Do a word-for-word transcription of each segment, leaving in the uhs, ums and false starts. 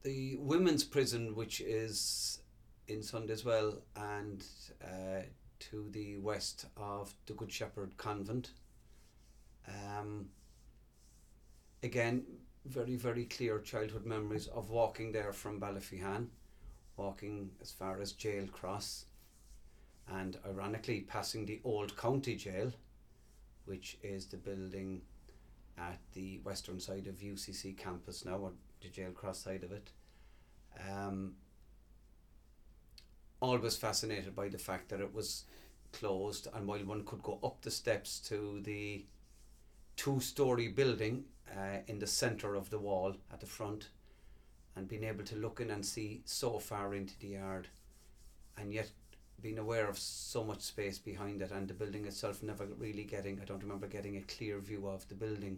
the women's prison, which is in Sunday's and uh, to the west of the Good Shepherd Convent. Um, again, very, very clear childhood memories of walking there from Ballyfihan, walking as far as Jail Cross, and ironically passing the old county jail, which is the building at the western side of U C C campus now, or the Jail Cross side of it. Um, always fascinated by the fact that it was closed, and while one could go up the steps to the two-storey building uh, in the centre of the wall at the front, and being able to look in and see so far into the yard, and yet being aware of so much space behind it, and the building itself never really getting, I don't remember getting a clear view of the building.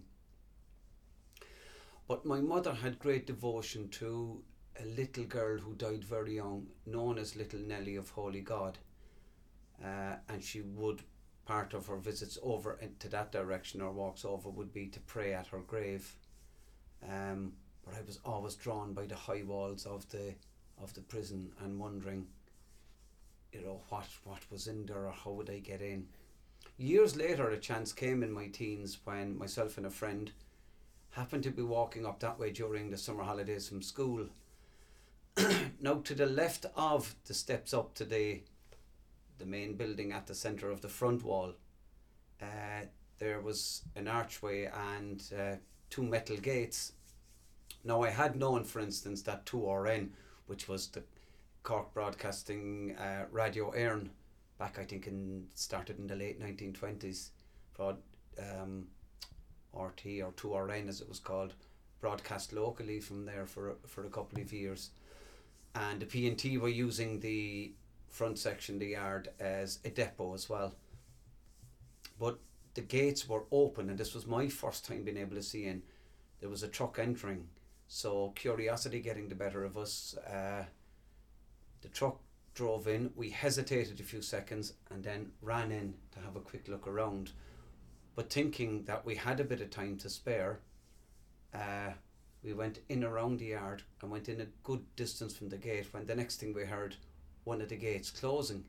But my mother had great devotion to a little girl who died very young, known as Little Nellie of Holy God. Uh, and she would, part of her visits over into that direction, or walks over, would be to pray at her grave. Um, but I was always drawn by the high walls of the of the prison and wondering, you know, what, what was in there, or how would I get in. Years later, a chance came in my teens when myself and a friend happened to be walking up that way during the summer holidays from school. Now, to the left of the steps up to the the main building at the centre of the front wall, uh, there was an archway and uh, two metal gates. Now, I had known, for instance, that two R N, which was the Cork Broadcasting uh, Radio Éireann, back I think in started in the late nineteen twenties, broad um, R T or two R N as it was called, broadcast locally from there for for a couple of years, and the P and T were using the front section of the yard as a depot as well. But the gates were open, and this was my first time being able to see in. There was a truck entering, so curiosity getting the better of us. Uh, the truck drove in, we hesitated a few seconds and then ran in to have a quick look around. But thinking that we had a bit of time to spare, uh, we went in around the yard and went in a good distance from the gate, when the next thing we heard, one of the gates closing.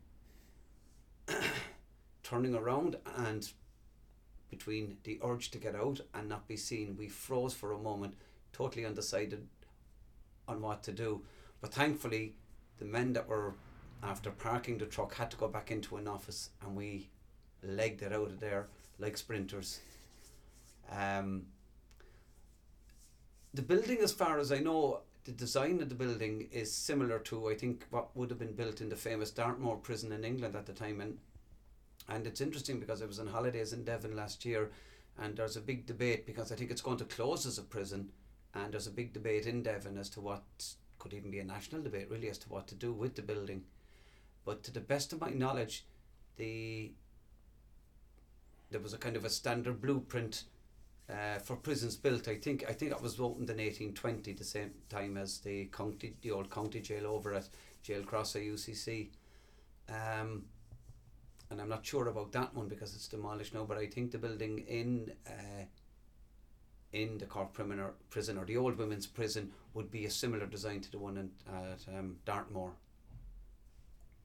Turning around, and between the urge to get out and not be seen, we froze for a moment, totally undecided on what to do. But thankfully, the men that were after parking the truck had to go back into an office, and we legged it out of there like sprinters. Um, the building, as far as I know, the design of the building is similar to, I think, what would have been built in the famous Dartmoor prison in England at the time. And and it's interesting because I was on holidays in Devon last year, and there's a big debate, because I think it's going to close as a prison, and there's a big debate in Devon as to what, could even be a national debate really, as to what to do with the building. But to the best of my knowledge, the there was a kind of a standard blueprint uh, for prisons built. I think I think it was opened in eighteen twenty, the same time as the county, the old county jail over at Jail Cross at U C C. Um, and I'm not sure about that one because it's demolished now, but I think the building in uh, in the Cork prison, or the old women's prison, would be a similar design to the one in, at um, Dartmoor.